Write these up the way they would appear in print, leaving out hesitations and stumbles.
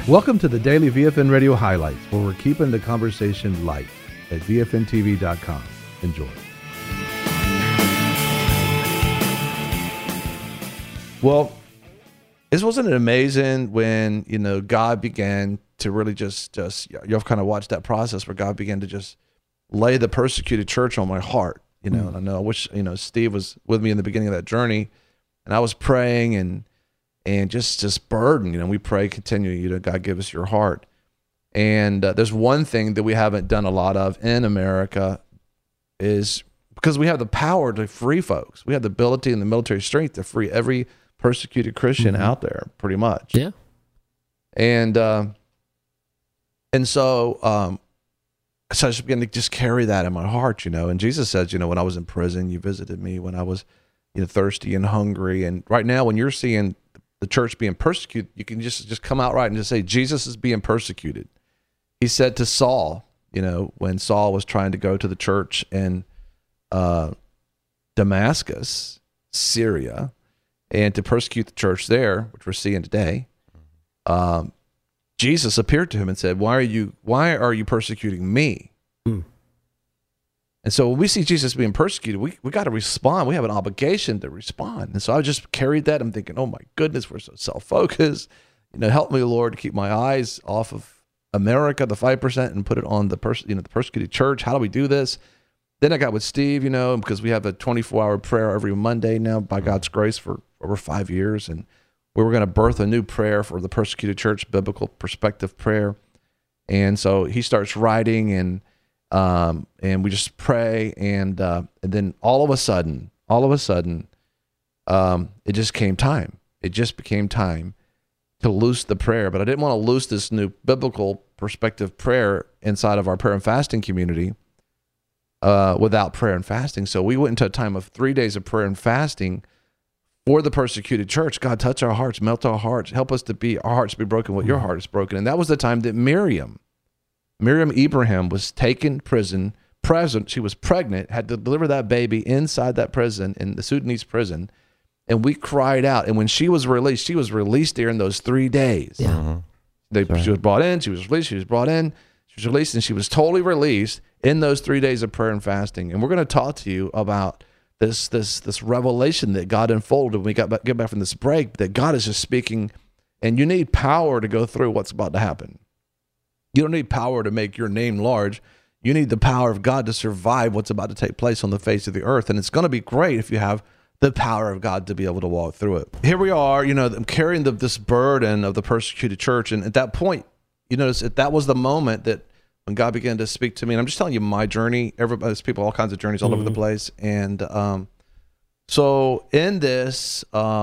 Welcome to the Daily VFN Radio Highlights, where we're keeping the conversation light at VFNTV.com. Enjoy. Well, wasn't it amazing when, God began to really just you've kind of watched that process where God began to just lay the persecuted church on my heart, and I know, I wish, Steve was with me in the beginning of that journey, and I was praying and just burdened, we pray continually, God, give us your heart. And there's one thing that we haven't done a lot of in America is because we have the power to free folks. We have the ability and the military strength to free every persecuted Christian out there, pretty much. Yeah. And so I just began to just carry that in my heart, and Jesus says, when I was in prison, you visited me, when I was, thirsty and hungry. And right now, when you're seeing the church being persecuted, you can just come out right and just say, Jesus is being persecuted. He said to Saul, when Saul was trying to go to the church in Damascus, Syria, and to persecute the church there, which we're seeing today, Jesus appeared to him and said, why are you persecuting me? And so when we see Jesus being persecuted, we got to respond. We have an obligation to respond. And so I just carried that. I'm thinking, oh my goodness, we're so self-focused. Help me, Lord, to keep my eyes off of America, the 5%, and put it on the persecuted church. How do we do this? Then I got with Steve, because we have a 24-hour prayer every Monday now, by God's grace, for over 5 years. And we were going to birth a new prayer for the persecuted church, biblical perspective prayer. And so he starts writing, and we just pray, and then all of a sudden, it just came time. It just became time to loose the prayer. But I didn't want to loose this new biblical perspective prayer inside of our prayer and fasting community without prayer and fasting. So we went into a time of 3 days of prayer and fasting for the persecuted church. God, touch our hearts, melt our hearts, help us our hearts be broken what your heart is broken. And that was the time that Miriam Ibrahim was taken prison, she was pregnant, had to deliver that baby inside that prison, in the Sudanese prison, and we cried out. And when she was released during those 3 days. Yeah. She was brought in, she was released, she was brought in, she was released, and she was totally released in those 3 days of prayer and fasting. And we're going to talk to you about this revelation that God unfolded when we get back from this break, that God is just speaking, and you need power to go through what's about to happen. You don't need power to make your name large. You need the power of God to survive what's about to take place on the face of the earth. And it's going to be great if you have the power of God to be able to walk through it. Here we are, I'm carrying this burden of the persecuted church. And at that point, that was the moment that when God began to speak to me. And I'm just telling you my journey. Everybody's people, all kinds of journeys all over the place. And so in this,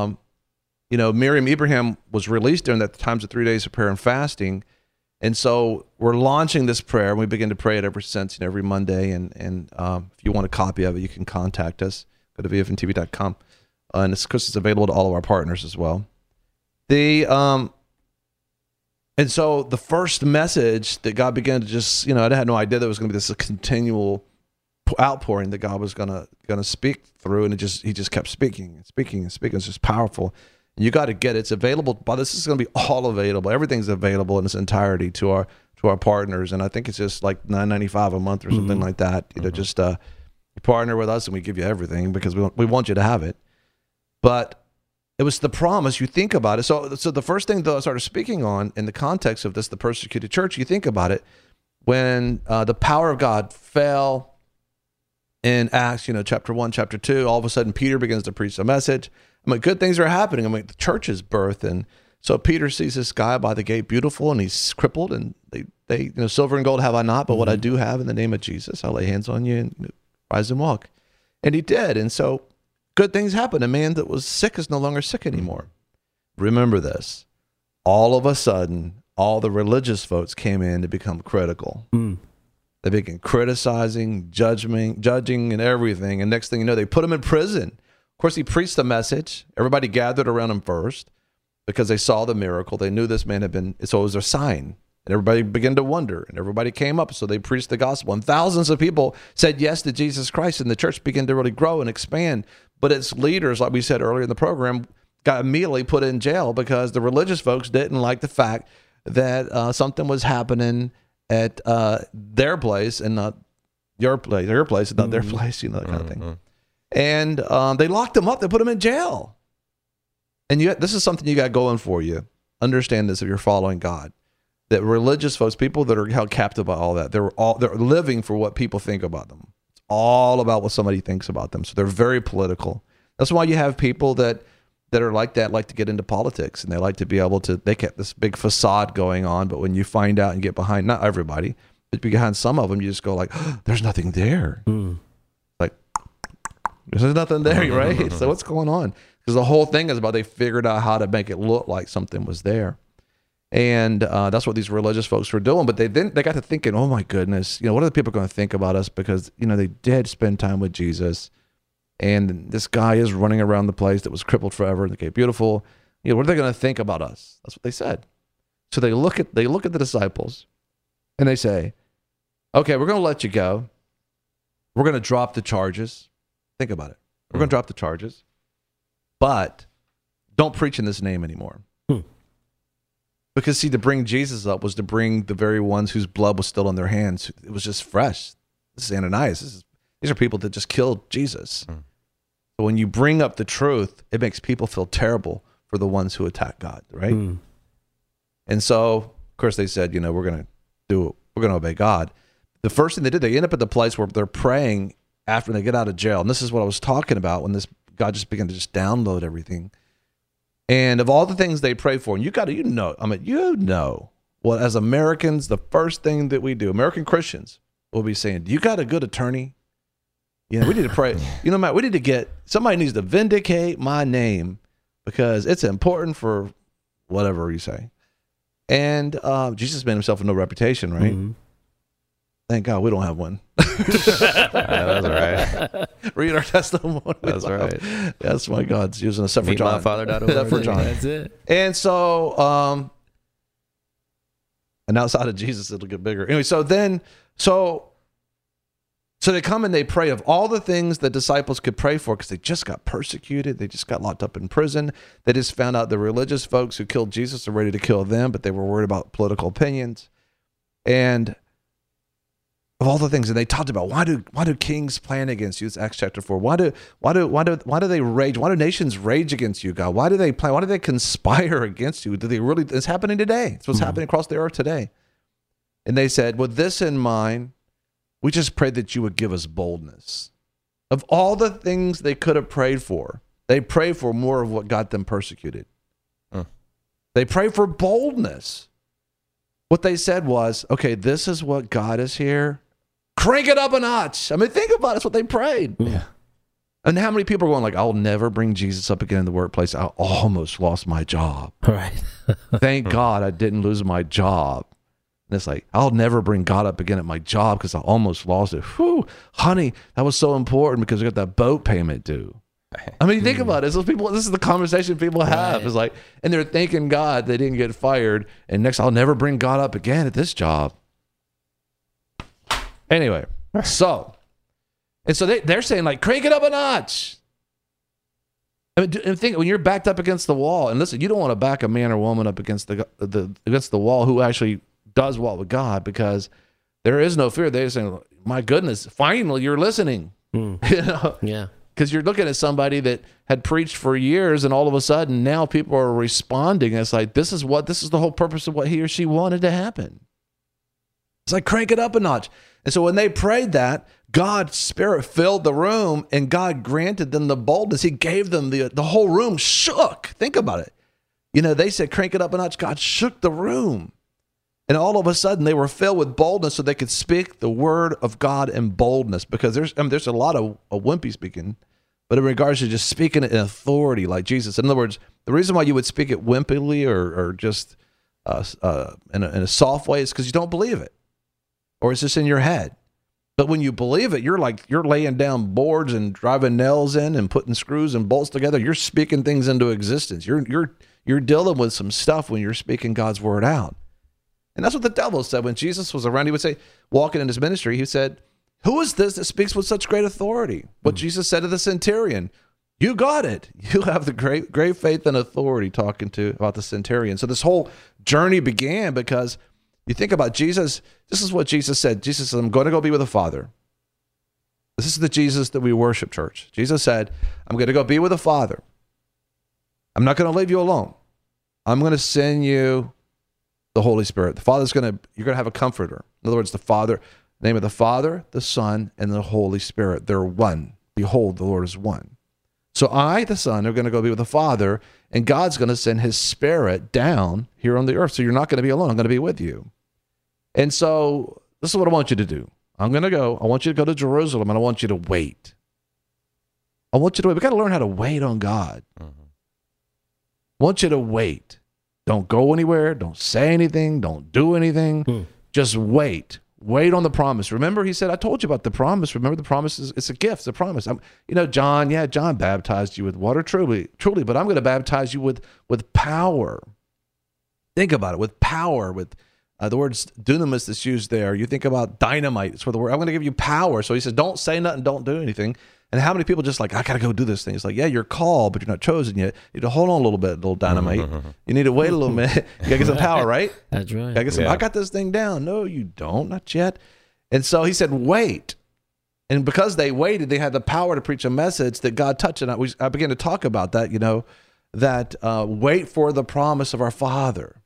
Miriam Ibrahim was released during that times of 3 days of prayer and fasting. And so we're launching this prayer, and we begin to pray it ever since, every Monday. And if you want a copy of it, you can contact us. Go to VFNTV.com. And it's available to all of our partners as well. And so the first message that God began to just, I had no idea there was going to be this continual outpouring that God was going to speak through. And he just kept speaking and speaking and speaking. It's just powerful. You got to get it. It's available, but this is going to be all available. Everything's available in its entirety to our partners, and I think it's just like $9.95 a month or something like that. Just partner with us, and we give you everything because we want you to have it. But it was the promise. You think about it. So the first thing that I started speaking on in the context of this, the persecuted church. You think about it when the power of God fell in Acts, chapter 1, chapter 2. All of a sudden, Peter begins to preach the message. Good things are happening. The church is birthed. And so Peter sees this guy by the gate, beautiful, and he's crippled. And they silver and gold have I not, but what I do have, in the name of Jesus, I'll lay hands on you and rise and walk. And he did. And so good things happened. A man that was sick is no longer sick anymore. Remember this. All of a sudden, all the religious folks came in to become critical. They began criticizing, judging, and everything. And next thing you know, they put him in prison. Of course, he preached the message. Everybody gathered around him first because they saw the miracle. They knew this man had been, so it was a sign. And everybody began to wonder, and everybody came up. So they preached the gospel, and thousands of people said yes to Jesus Christ, and the church began to really grow and expand. But its leaders, like we said earlier in the program, got immediately put in jail because the religious folks didn't like the fact that something was happening at their place and not your place and not their place, that kind of thing. And they locked him up. They put him in jail. And this is something you got going for you. Understand this if you're following God. That religious folks, people that are held captive by all that, they're living for what people think about them. It's all about what somebody thinks about them. So they're very political. That's why you have people that are like that, like to get into politics, and they like to be able to, they get this big facade going on, but when you find out and get behind, not everybody, but behind some of them, you just go like, oh, there's nothing there. Like, there's nothing there, right? So what's going on? Because the whole thing is about they figured out how to make it look like something was there. And that's what these religious folks were doing. But they got to thinking, oh my goodness, what are the people going to think about us? Because, they did spend time with Jesus. And this guy is running around the place that was crippled forever. Okay, beautiful. What are they going to think about us? That's what they said. So they look at the disciples and they say, okay, we're going to let you go. We're going to drop the charges. Think about it. We're going to drop the charges. But don't preach in this name anymore. Because, see, to bring Jesus up was to bring the very ones whose blood was still in their hands. It was just fresh. This is Ananias. These are people that just killed Jesus. So when you bring up the truth, it makes people feel terrible for the ones who attack God, right? And so, of course, they said, we're going to obey God. The first thing they did, they end up at the place where they're praying after they get out of jail. And this is what I was talking about when this God just began to just download everything. And of all the things they pray for, and well, as Americans, the first thing that we do, American Christians, will be saying, you got a good attorney? We need to pray. Matt, we need to get, somebody needs to vindicate my name because it's important for whatever you say. And Jesus made himself with no reputation, right? Thank God we don't have one. That's all right. Read our testimony. That's right. That's why God's using us. Except for John. Except for John. That's it. And so, and outside of Jesus, it'll get bigger. Anyway, so they come and they pray of all the things the disciples could pray for because they just got persecuted. They just got locked up in prison. They just found out the religious folks who killed Jesus are ready to kill them, but they were worried about political opinions. And of all the things, and they talked about why do kings plan against you? It's Acts chapter 4. Why do they rage? Why do nations rage against you, God? Why do they plan? Why do they conspire against you? Do they really? It's happening today. It's what's happening across the earth today. And they said, with this in mind, we just pray that you would give us boldness. Of all the things they could have prayed for, they prayed for more of what got them persecuted. They prayed for boldness. What they said was, okay, this is what God is here. Crank it up a notch. I mean, think about it. That's what they prayed. Yeah. And how many people are going like, I'll never bring Jesus up again in the workplace. I almost lost my job. Right. Thank God I didn't lose my job. And it's like, I'll never bring God up again at my job because I almost lost it. Whew, honey, that was so important because we got that boat payment due. I mean, think about it. Those people, this is the conversation people have. Right. It's like, and they're thanking God they didn't get fired. And next, I'll never bring God up again at this job. Anyway, so they're saying like, crank it up a notch. I mean, and think when you're backed up against the wall, and listen, you don't want to back a man or woman up against the wall who actually does walk with God, because there is no fear. They're saying, my goodness, finally you're listening. Yeah. Because you're looking at somebody that had preached for years, and all of a sudden now people are responding. It's like, this is the whole purpose of what he or she wanted to happen. It's like, crank it up a notch. And so when they prayed that, God's Spirit filled the room, and God granted them the boldness. He gave them the whole room shook. Think about it. They said, crank it up a notch. God shook the room. And all of a sudden, they were filled with boldness so they could speak the word of God in boldness. Because there's a lot of wimpy speaking, but in regards to just speaking it in authority like Jesus. In other words, the reason why you would speak it wimpily or just in a soft way is because you don't believe it, or it's just in your head. But when you believe it, you're laying down boards and driving nails in and putting screws and bolts together. You're speaking things into existence. You're dealing with some stuff when you're speaking God's word out. And that's what the devil said when Jesus was around. He would say, walking in his ministry, he said, who is this that speaks with such great authority? What Jesus said to the centurion, You got it. You have the great faith and authority, talking about the centurion. So this whole journey began because you think about Jesus. This is what Jesus said. Jesus said, I'm going to go be with the Father. This is the Jesus that we worship, church. Jesus said, I'm going to go be with the Father. I'm not going to leave you alone. I'm going to send you the Holy Spirit. You're going to have a comforter. In other words, the name of the Father, the Son, and the Holy Spirit. They're one. Behold, the Lord is one. So I, the Son, are going to go be with the Father, and God's going to send his Spirit down here on the earth. So you're not going to be alone. I'm going to be with you. And so this is what I want you to do. I'm going to go. I want you to go to Jerusalem, and I want you to wait. I want you to wait. We've got to learn how to wait on God. I want you to wait. Don't go anywhere. Don't say anything. Don't do anything. Just wait. Wait on the promise. Remember, he said, I told you about the promise. Remember, the promise it's a gift. It's a promise. John baptized you with water, truly, but I'm going to baptize you with power. Think about it, with power, with the words dunamis that's used there. You think about dynamite. It's where the word, I'm going to give you power. So he says, don't say nothing, don't do anything. And how many people just like, I got to go do this thing. It's like, yeah, you're called, but you're not chosen yet. You need to hold on a little bit, little dynamite. You need to wait a little minute. You got to get some power, right? That's right. I got this thing down. No, you don't, not yet. And so he said, wait. And because they waited, they had the power to preach a message that God touched. And I began to talk about that, that wait for the promise of our Father.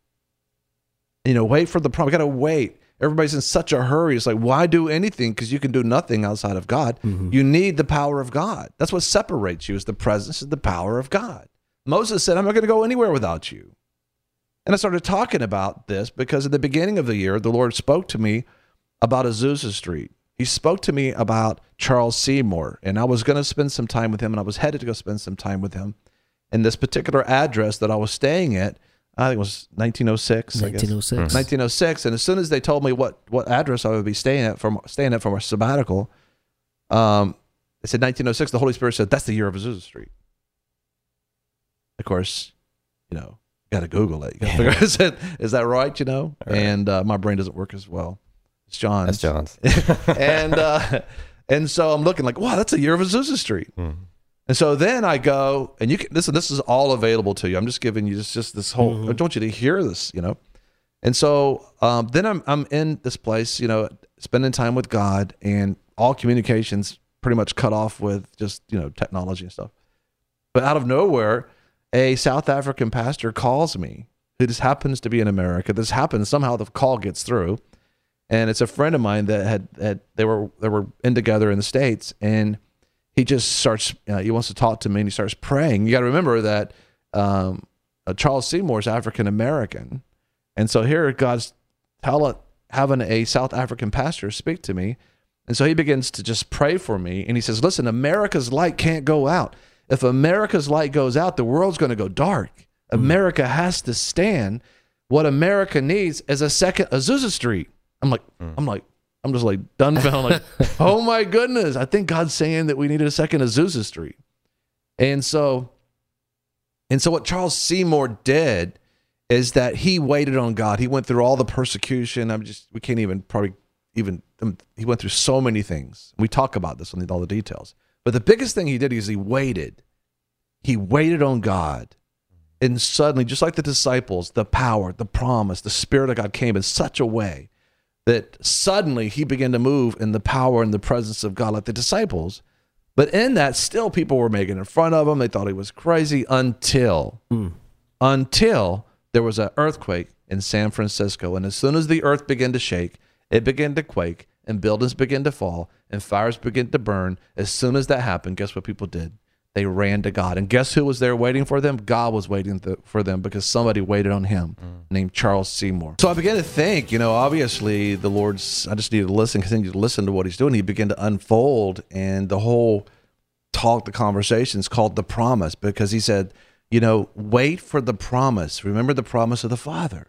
Wait for the promise. We got to wait. Everybody's in such a hurry. It's like, why do anything? Because you can do nothing outside of God. You need the power of God. That's what separates you, is the presence and the power of God. Moses said, I'm not going to go anywhere without you. And I started talking about this because at the beginning of the year, the Lord spoke to me about Azusa Street. He spoke to me about Charles Seymour, and I was going to spend some time with him, and I was headed to go spend some time with him. And this particular address that I was staying at, I think it was 1906. 1906. And as soon as they told me what address I would be staying at from our sabbatical, it said 1906. The Holy Spirit said, that's the year of Azusa Street. Of course, got to Google it. You got to figure out, is that right? Right. And my brain doesn't work as well. It's John's. That's John's. and so I'm looking like, wow, that's the year of Azusa Street. And so then I go, and you can listen. This is all available to you. I'm just giving you just this whole. I want you to hear this, And so then I'm in this place, spending time with God, and all communications pretty much cut off with just technology and stuff. But out of nowhere, a South African pastor calls me, who just happens to be in America. This happens somehow. The call gets through, and it's a friend of mine that they were in together in the States, and he just starts, he wants to talk to me, and he starts praying. You got to remember that Charles Seymour is African-American. And so here God's having a South African pastor speak to me. And so he begins to just pray for me. And he says, listen, America's light can't go out. If America's light goes out, the world's going to go dark. America has to stand. What America needs is a second Azusa Street. I'm just like dumbfounded, like, oh my goodness. I think God's saying that we needed a second Azusa Street. And so what Charles Seymour did is that he waited on God. He went through all the persecution. We can't even he went through so many things. We talk about this on all the details. But the biggest thing he did is he waited. He waited on God. And suddenly, just like the disciples, the power, the promise, the Spirit of God came in such a way that suddenly he began to move in the power and the presence of God like the disciples. But in that, still people were making fun of him. They thought he was crazy until there was an earthquake in San Francisco. And as soon as the earth began to shake, it began to quake, and buildings began to fall, and fires began to burn. As soon as that happened, guess what people did? They ran to God. And guess who was there waiting for them? God was waiting for them because somebody waited on him named Charles Seymour. So I began to think, obviously I just need to continue to listen to what he's doing. He began to unfold, and the whole the conversation is called The Promise, because he said, wait for the promise. Remember the promise of the Father.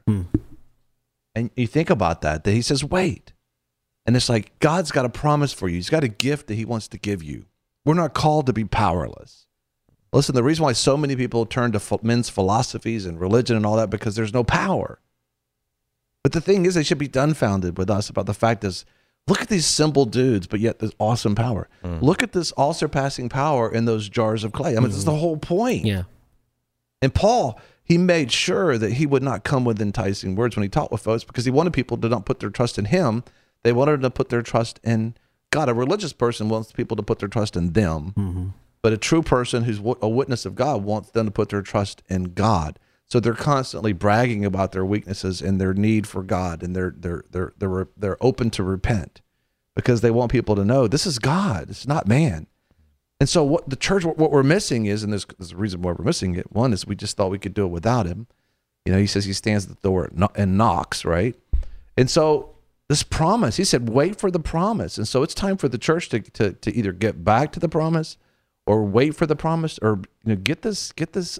And you think about that he says, wait. And it's like, God's got a promise for you. He's got a gift that he wants to give you. We're not called to be powerless. Listen, the reason why so many people turn to men's philosophies and religion and all that, because there's no power. But the thing is, they should be dumbfounded with us about the fact is, Look at these simple dudes, but yet this awesome power. Look at this all-surpassing power in those jars of clay. I mean, this is the whole point. Yeah. And Paul, he made sure that he would not come with enticing words when he taught with folks, because he wanted people to not put their trust in him. They wanted to put their trust in God. A religious person wants people to put their trust in them. But a true person who's a witness of God wants them to put their trust in God. So they're constantly bragging about their weaknesses and their need for God, and they're open to repent because they want people to know this is God, it's not man. And so what the church, what we're missing is, and there's a reason why we're missing it. One is we just thought we could do it without him. You know, he says he stands at the door and knocks, right? And so this promise, he said, wait for the promise. And so it's time for the church to either get back to the promise, or wait for the promise, or get this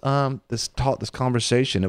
conversation.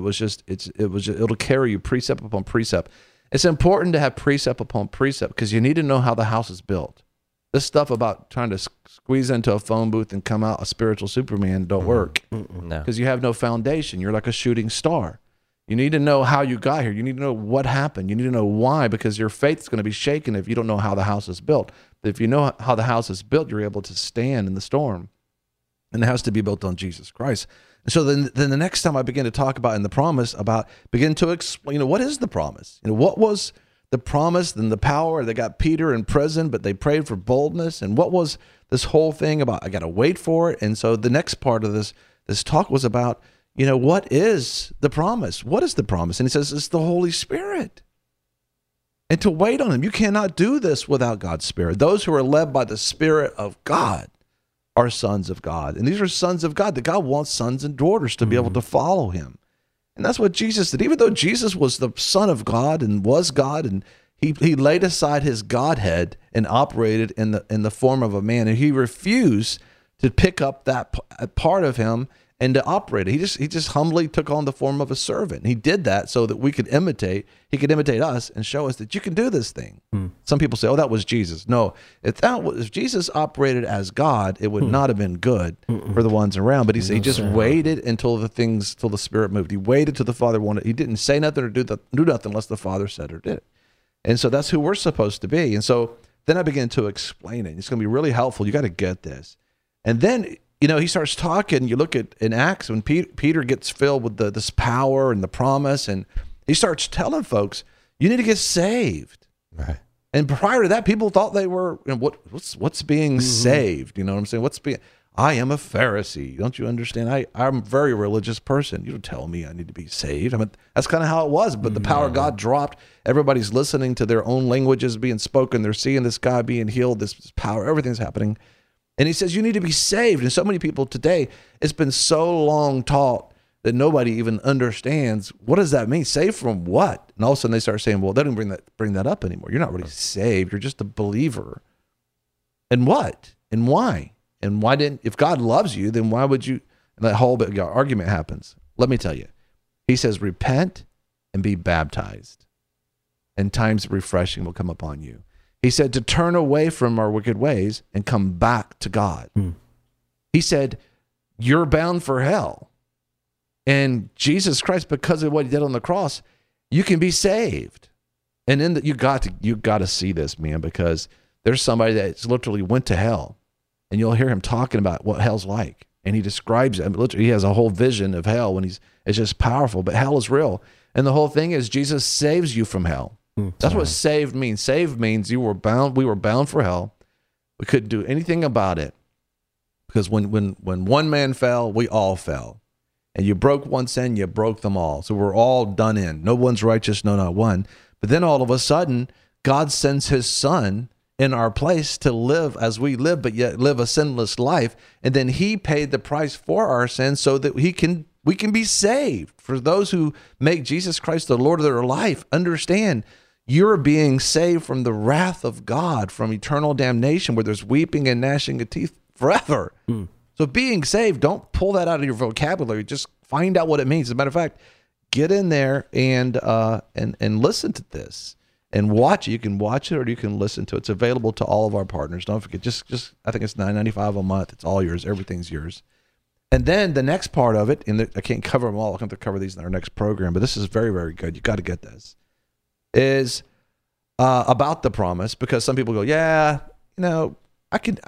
It'll carry you precept upon precept. It's important to have precept upon precept because you need to know how the house is built. This stuff about trying to squeeze into a phone booth and come out a spiritual Superman don't work because you have no foundation. You're like a shooting star. You need to know how you got here. You need to know what happened. You need to know why, because your faith is going to be shaken if you don't know how the house is built. But if you know how the house is built, you're able to stand in the storm. And it has to be built on Jesus Christ. And so then the next time I begin to talk about in the promise, begin to explain, what is the promise? What was the promise and the power? They got Peter in prison, but they prayed for boldness. And what was this whole thing about? I got to wait for it. And so the next part of this talk was about, what is the promise? What is the promise? And he says, it's the Holy Spirit. And to wait on him. You cannot do this without God's Spirit. Those who are led by the Spirit of God are sons of God. And these are sons of God, that God wants sons and daughters to be able to follow him. And that's what Jesus did. Even though Jesus was the Son of God and was God, and he laid aside his Godhead and operated in the form of a man, and he refused to pick up that part of him and to operate it. He just humbly took on the form of a servant. He did that so that we could imitate. He could imitate us and show us that you can do this thing. Some people say, "Oh, that was Jesus." No, if Jesus operated as God, it would not have been good for the ones around. But he just waited until the Spirit moved. He waited till the Father wanted. He didn't say nothing or do nothing unless the Father said or did it. And so that's who we're supposed to be. And so then I began to explain it. It's going to be really helpful. You got to get this. And then he starts talking. You look at in Acts when Peter gets filled with this power and the promise, and he starts telling folks, you need to get saved. Right. And prior to that, people thought they were, what's being saved? You know what I'm saying? I am a Pharisee. Don't you understand? I'm a very religious person. You don't tell me I need to be saved. I mean, that's kind of how it was. But the power of God dropped. Everybody's listening to their own languages being spoken. They're seeing this guy being healed, this power, everything's happening. And he says, you need to be saved. And so many people today, it's been so long taught that nobody even understands, what does that mean? Saved from what? And all of a sudden they start saying, well, they don't bring that up anymore. You're not really saved. You're just a believer. And what? And why? And why if God loves you, then why would you? And that whole argument happens. Let me tell you. He says, repent and be baptized, and times of refreshing will come upon you. He said to turn away from our wicked ways and come back to God. He said, you're bound for hell. And Jesus Christ, because of what he did on the cross, you can be saved. And then you got to see this, man, because there's somebody that literally went to hell, and you'll hear him talking about what hell's like. And he describes it. I mean, literally, he has a whole vision of hell when it's just powerful, but hell is real. And the whole thing is Jesus saves you from hell. That's what saved means. Saved means we were bound for hell. We couldn't do anything about it. Because when one man fell, we all fell. And you broke one sin, you broke them all. So we're all done in. No one's righteous, no, not one. But then all of a sudden, God sends his son in our place to live as we live, but yet live a sinless life. And then he paid the price for our sins so that we can be saved. For those who make Jesus Christ the Lord of their life, understand you're being saved from the wrath of God, from eternal damnation where there's weeping and gnashing of teeth forever. So being saved, don't pull that out of your vocabulary. Just find out what it means. As a matter of fact, get in there and listen to this and watch it. You can watch it or you can listen to it. It's available to all of our partners. Don't forget, just I think it's $9.95 a month. It's all yours. Everything's yours. And then the next part of it, and I can't cover them all. I'll have to cover these in our next program, but this is very, very good. You got to get this. Is about the promise, because some people go, yeah, I could,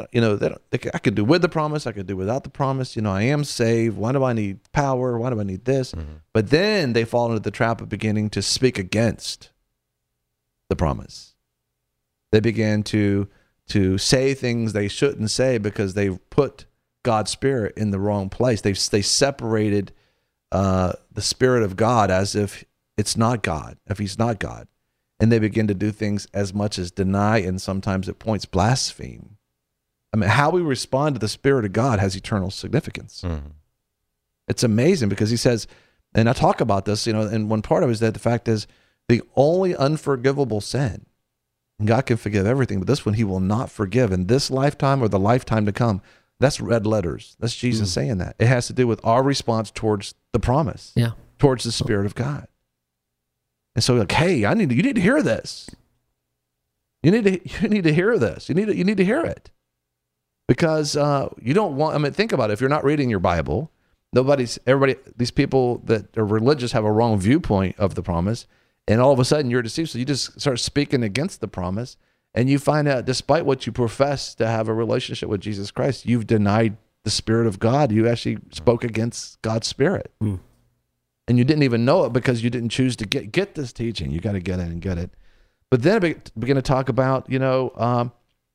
I could do with the promise. I could do without the promise. I am saved. Why do I need power? Why do I need this? Mm-hmm. But then they fall into the trap of beginning to speak against the promise. They began to say things they shouldn't say because they put God's Spirit in the wrong place. They separated the Spirit of God as if it's not God, if He's not God. And they begin to do things as much as deny, and sometimes at points blaspheme. I mean, how we respond to the Spirit of God has eternal significance. Mm-hmm. It's amazing because He says, and I talk about this, and one part of it is that the fact is the only unforgivable sin, and God can forgive everything, but this one He will not forgive in this lifetime or the lifetime to come. That's red letters. That's Jesus saying that. It has to do with our response towards the promise, towards the Spirit of God. And so, like, hey, you need to hear this. You need to hear this. You need to hear it, because you don't want. I mean, think about it. If you're not reading your Bible, everybody. These people that are religious have a wrong viewpoint of the promise, and all of a sudden you're deceived. So you just start speaking against the promise, and you find out, despite what you profess to have a relationship with Jesus Christ, you've denied the Spirit of God. You actually spoke against God's Spirit. Mm. And you didn't even know it because you didn't choose to get this teaching. You got to get it and get it. But then I begin to talk about, when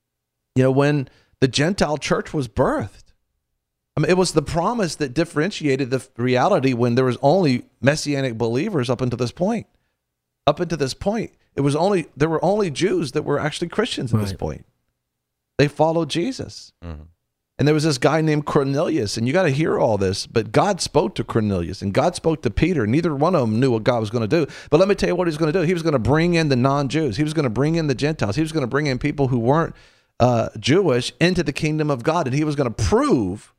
the Gentile church was birthed. I mean, it was the promise that differentiated the reality when there was only Messianic believers up until this point. Up until this point, there were only Jews that were actually Christians at this point. They followed Jesus. Mm-hmm. And there was this guy named Cornelius, and you got to hear all this, but God spoke to Cornelius, and God spoke to Peter. Neither one of them knew what God was going to do. But let me tell you what He was going to do. He was going to bring in the non-Jews. He was going to bring in the Gentiles. He was going to bring in people who weren't Jewish into the kingdom of God, and He was going to prove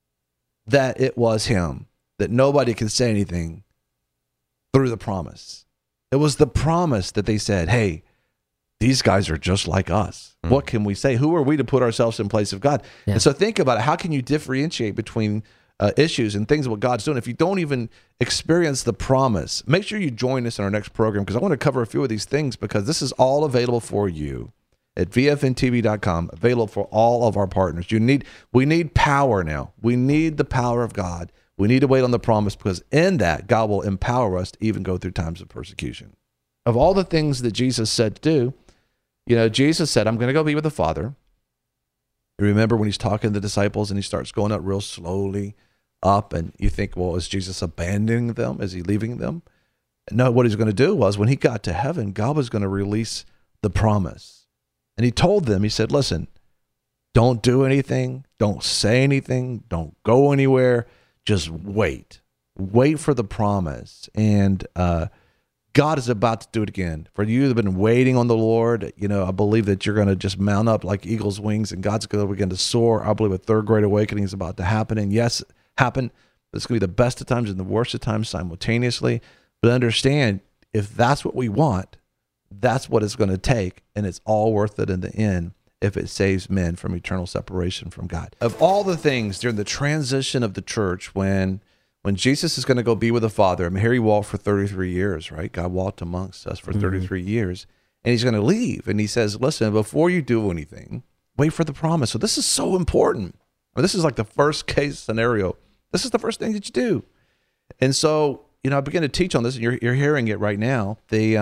that it was Him, that nobody could say anything through the promise. It was the promise that they said, hey, these guys are just like us. What can we say? Who are we to put ourselves in place of God? Yeah. And so think about it. How can you differentiate between issues and things of what God's doing if you don't even experience the promise? Make sure you join us in our next program, because I want to cover a few of these things, because this is all available for you at vfntv.com, available for all of our partners. We need power now. We need the power of God. We need to wait on the promise, because in that, God will empower us to even go through times of persecution. Of all the things that Jesus said to do, Jesus said, I'm going to go be with the Father. You remember when He's talking to the disciples and He starts going up real slowly up, and you think, well, is Jesus abandoning them? Is He leaving them? No, what He's going to do was, when He got to heaven, God was going to release the promise. And He told them, He said, listen, don't do anything. Don't say anything. Don't go anywhere. Just wait. Wait for the promise. And God is about to do it again. For you that have been waiting on the Lord, I believe that you're going to just mount up like eagle's wings, and God's going to begin to soar. I believe a third great awakening is about to happen. And yes, happen. It's going to be the best of times and the worst of times simultaneously. But understand, if that's what we want, that's what it's going to take. And it's all worth it in the end if it saves men from eternal separation from God. Of all the things during the transition of the church, when Jesus is going to go be with the Father, I mean, here He walked for 33 years, right? God walked amongst us for 33 years, and He's going to leave. And He says, listen, before you do anything, wait for the promise. So this is so important. This is like the first case scenario. This is the first thing that you do. And so, I begin to teach on this, and you're hearing it right now,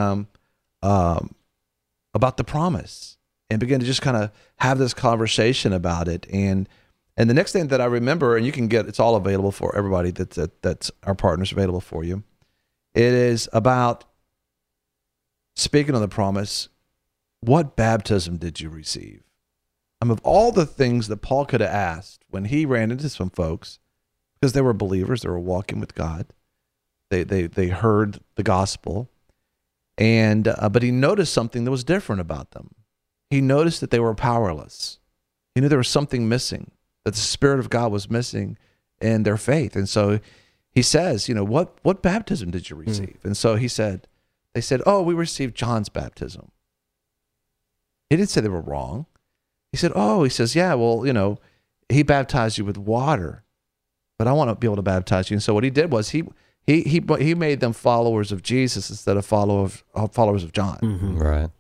about the promise, and begin to just kind of have this conversation about it. And the next thing that I remember, and you can get, it's all available for everybody that's our partners, available for you. It is about speaking on the promise. What baptism did you receive? Of all the things that Paul could have asked when he ran into some folks, because they were believers, they were walking with God. They heard the gospel, and but he noticed something that was different about them. He noticed that they were powerless. He knew there was something missing, that the Spirit of God was missing in their faith. And so he says, what baptism did you receive? And so they said, oh, we received John's baptism. He didn't say they were wrong. He says, yeah, well, he baptized you with water, but I want to be able to baptize you. And so what he did was he made them followers of Jesus instead of followers of John. Mm-hmm. Right.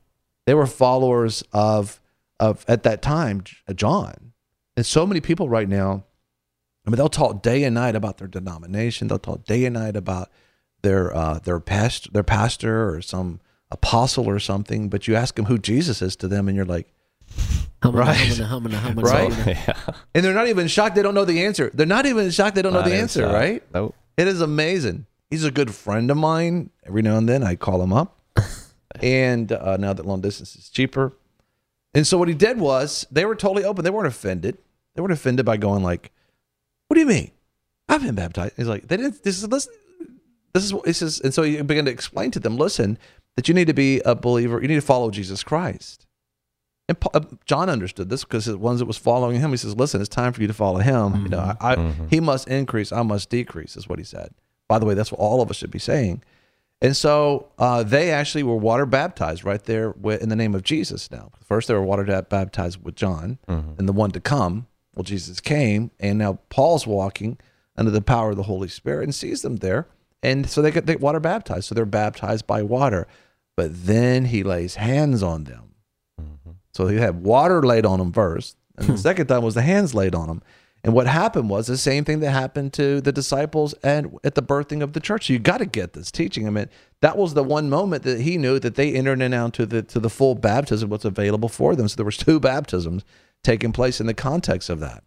They were followers of at that time, John. And so many people right now, I mean, they'll talk day and night about their denomination. They'll talk day and night about their pastor or some apostle or something. But you ask them who Jesus is to them, and you're like, right? Yeah. And they're not even shocked they don't know the answer. They're not even shocked they don't know the answer, right? Nope. It is amazing. He's a good friend of mine. Every now and then I call him up. And now that long distance is cheaper. And so what he did was they were totally open. They weren't offended. They weren't offended by going like, what do you mean? I've been baptized. He's like, they didn't, listen, this is what he says. And so he began to explain to them, listen, that you need to be a believer. You need to follow Jesus Christ. And John understood this because the ones that was following him, he says, listen, it's time for you to follow him. Mm-hmm. You know, he must increase, I must decrease, is what he said. By the way, that's what all of us should be saying. And so they actually were water baptized right there in the name of Jesus now. First, they were water baptized with John, and the one to come, well, Jesus came, and now Paul's walking under the power of the Holy Spirit and sees them there. And so they get water baptized. So they're baptized by water. But then he lays hands on them. So he had water laid on them first, and the second time was the hands laid on them. And what happened was the same thing that happened to the disciples and at the birthing of the church. So you got to get this teaching. I mean, that was the one moment that he knew that they entered in now to the full baptism, what's available for them. So there was 2 baptisms taking place in the context of that.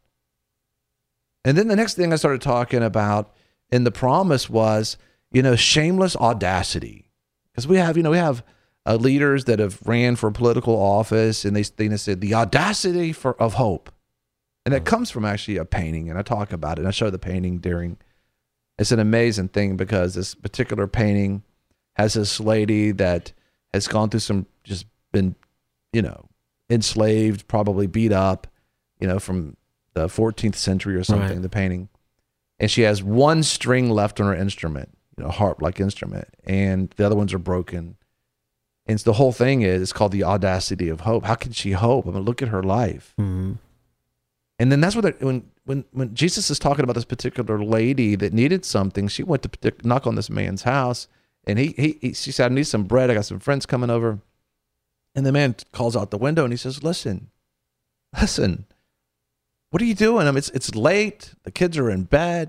And then the next thing I started talking about in the promise was, shameless audacity. Because we have leaders that have ran for political office, and they said the audacity of hope. And that comes from actually a painting, and I talk about it. And I show the painting it's an amazing thing because this particular painting has this lady that has gone through just been, enslaved, probably beat up, from the 14th century or something, the painting. And she has one string left on her instrument, harp-like instrument, and the other ones are broken. And the whole thing it's called the audacity of hope. How can she hope? I mean, look at her life. Mm-hmm. And then that's what when Jesus is talking about this particular lady that needed something, she went to knock on this man's house, and she said, "I need some bread. I got some friends coming over." And the man calls out the window and he says, "Listen, what are you doing? I mean, it's late. The kids are in bed.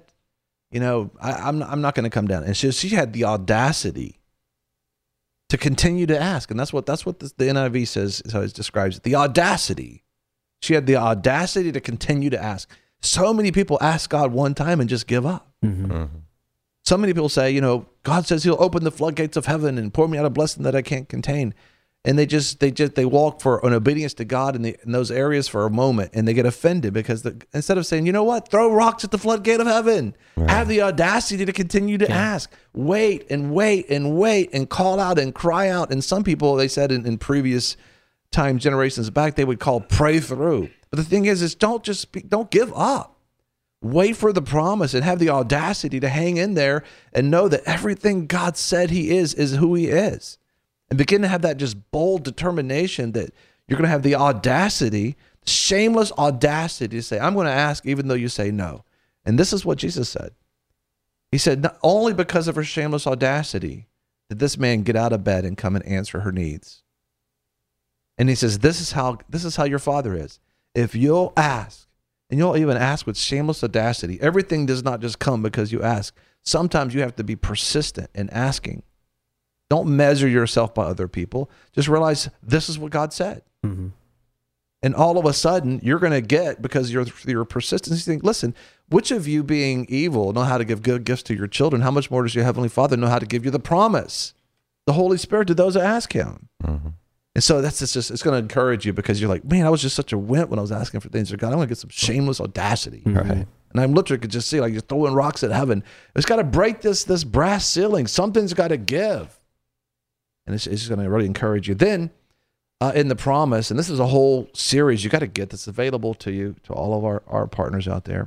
I'm not going to come down." And she had the audacity to continue to ask, and that's what the NIV says is how it describes it. The audacity. She had the audacity to continue to ask. So many people ask God one time and just give up. Mm-hmm. Mm-hmm. So many people say, God says He'll open the floodgates of heaven and pour me out a blessing that I can't contain, and they walk for an obedience to God in those areas for a moment, and they get offended because instead of saying, you know what, throw rocks at the floodgate of heaven, have the audacity to continue to ask, wait and wait and wait and call out and cry out. And some people, they said in previous time, generations back, they would call pray through. But the thing is don't give up. Wait for the promise and have the audacity to hang in there and know that everything God said He is who He is. And begin to have that just bold determination that you're going to have the audacity, shameless audacity to say, I'm going to ask even though you say no. And this is what Jesus said. He said, not only because of her shameless audacity did this man get out of bed and come and answer her needs. And He says, this is how your Father is. If you'll ask, and you'll even ask with shameless audacity, everything does not just come because you ask. Sometimes you have to be persistent in asking. Don't measure yourself by other people. Just realize this is what God said. Mm-hmm. And all of a sudden, you're going to get, because your persistence, you think, listen, which of you being evil know how to give good gifts to your children? How much more does your Heavenly Father know how to give you the promise, the Holy Spirit, to those that ask Him? Mm-hmm. And so it's going to encourage you, because you're like, man, I was just such a wimp when I was asking for things. God, I want to get some shameless audacity. Mm-hmm. Right? And I'm literally could just see like you're throwing rocks at heaven. It's got to break this brass ceiling. Something's got to give. And it's just going to really encourage you. Then in the promise, and this is a whole series you got to get that's available to you, to all of our partners out there.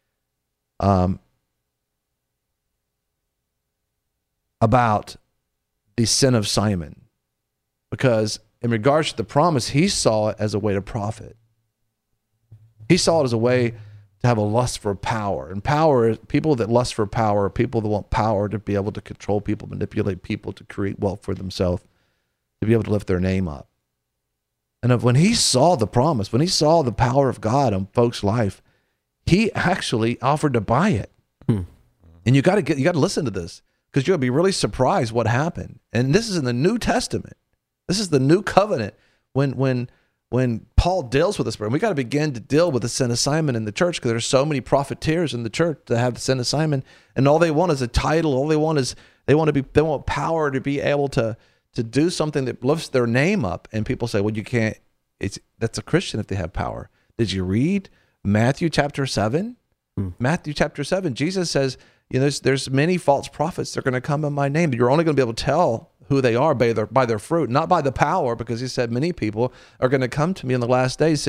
About the sin of Simon. Because in regards to the promise, he saw it as a way to profit. He saw it as a way to have a lust for power. And power, people that lust for power, people that want power to be able to control people, manipulate people, to create wealth for themselves, to be able to lift their name up. And when he saw the promise, when he saw the power of God on folks' life, he actually offered to buy it. And you got to listen to this, because you'll be really surprised what happened. And this is in the New Testament. This is the new covenant. When Paul deals with this, we got to begin to deal with the sin of Simon in the church, because there's so many profiteers in the church that have the sin of Simon, and all they want is a title. All they want is they want power to be able to do something that lifts their name up. And people say, well, you can't. That's a Christian if they have power. Did you read Matthew chapter 7? Matthew chapter 7, Jesus says, there's many false prophets that are going to come in my name, but you're only going to be able to tell who they are by their fruit, not by the power, because he said many people are going to come to me in the last days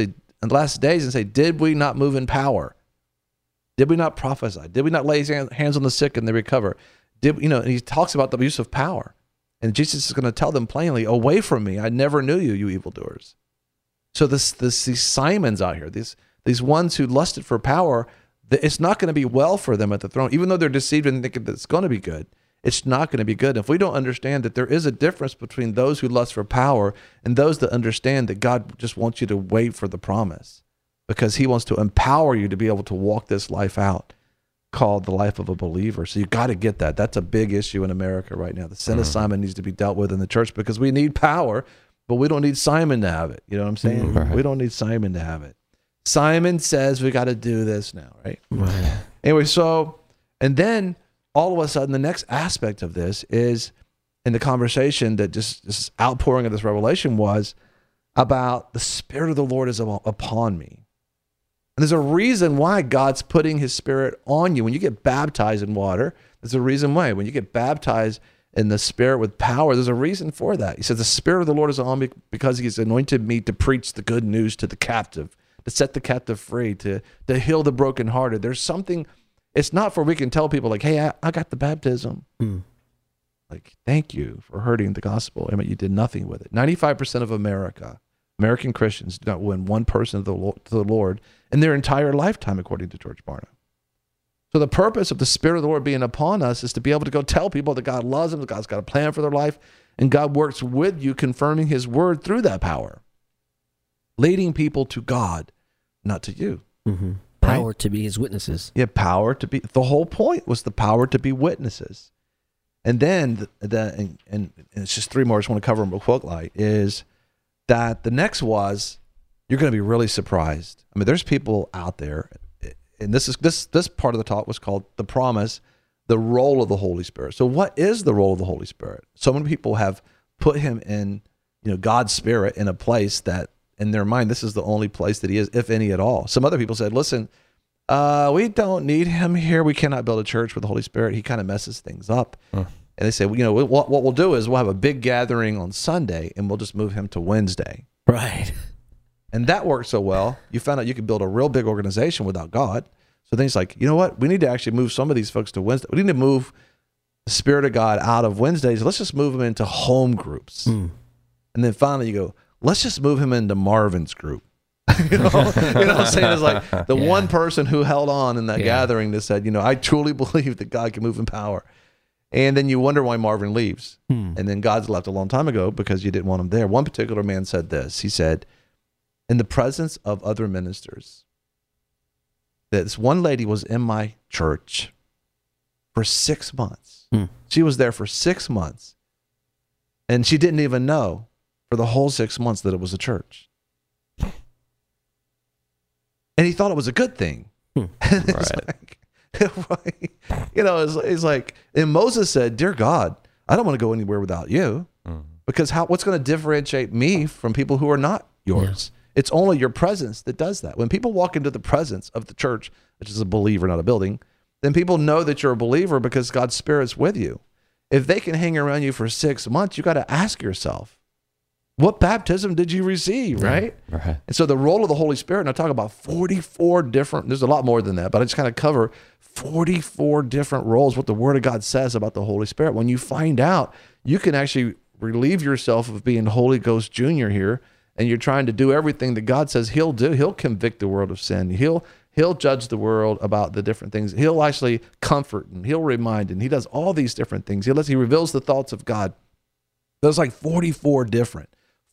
and say, did we not move in power? Did we not prophesy? Did we not lay hands on the sick and they recover? And he talks about the use of power. And Jesus is going to tell them plainly, away from me, I never knew you, you evildoers. So these Simons out here, these ones who lusted for power, it's not going to be well for them at the throne, even though they're deceived and thinking that it's going to be good. It's not going to be good. If we don't understand that there is a difference between those who lust for power and those that understand that God just wants you to wait for the promise, because he wants to empower you to be able to walk this life out called the life of a believer. So you got to get that. That's a big issue in America right now. The sin of Simon needs to be dealt with in the church, because we need power, but we don't need Simon to have it. You know what I'm saying? Right. We don't need Simon to have it. Simon says we got to do this now, right? Anyway, and then all of a sudden, the next aspect of this is, in the conversation that just this outpouring of this revelation was about the Spirit of the Lord is upon me. And there's a reason why God's putting his Spirit on you. When you get baptized in water, there's a reason why. When you get baptized in the Spirit with power, there's a reason for that. He says, the Spirit of the Lord is on me because he's anointed me to preach the good news to the captive, to set the captive free, to heal the brokenhearted. There's something, it's not for we can tell people like, hey, I got the baptism. Like, thank you for hurting the gospel. I mean, you did nothing with it. 95% of American Christians do not win one person to the Lord in their entire lifetime, according to George Barna. So the purpose of the Spirit of the Lord being upon us is to be able to go tell people that God loves them, that God's got a plan for their life, and God works with you, confirming his word through that power, leading people to God, not to you. Power to be his witnesses. Yeah, power to be. The whole point was the power to be witnesses. And then, and it's just three more I just want to cover them real quickly, is that the next was, you're going to be really surprised. I mean, there's people out there, and this part of the talk was called the promise, the role of the Holy Spirit. So what is the role of the Holy Spirit? So many people have put him in, God's Spirit in a place that, in their mind, this is the only place that he is, if any at all. Some other people said, listen, we don't need him here. We cannot build a church with the Holy Spirit. He kind of messes things up. And they say, what we'll do is we'll have a big gathering on Sunday and we'll just move him to Wednesday. Right. And that worked so well, you found out you could build a real big organization without God. So then he's like, you know what? We need to actually move some of these folks to Wednesday. We need to move the Spirit of God out of Wednesdays. Let's just move them into home groups. And then finally you go, let's just move him into Marvin's group. you know what I'm saying? It's like the one person who held on in that gathering that said, I truly believe that God can move in power. And then you wonder why Marvin leaves. And then God's left a long time ago because you didn't want him there. One particular man said this. He said, in the presence of other ministers, that this one lady was in my church for 6 months. She was there for 6 months. And she didn't even know for the whole 6 months that it was a church. And he thought it was a good thing. It's like, and Moses said, dear God, I don't want to go anywhere without you, because what's going to differentiate me from people who are not yours? It's only your presence that does that. When people walk into the presence of the church, which is a believer, not a building, then people know that you're a believer because God's Spirit's with you. If they can hang around you for 6 months, you got to ask yourself, what baptism did you receive, right? And so the role of the Holy Spirit, and I talk about 44 different, there's a lot more than that, but I just kind of cover 44 different roles, what the Word of God says about the Holy Spirit. When you find out, you can actually relieve yourself of being Holy Ghost Jr. here, and you're trying to do everything that God says he'll do. He'll convict the world of sin. He'll judge the world about the different things. He'll actually comfort, and he'll remind, and he does all these different things. He reveals the thoughts of God. There's like 44 different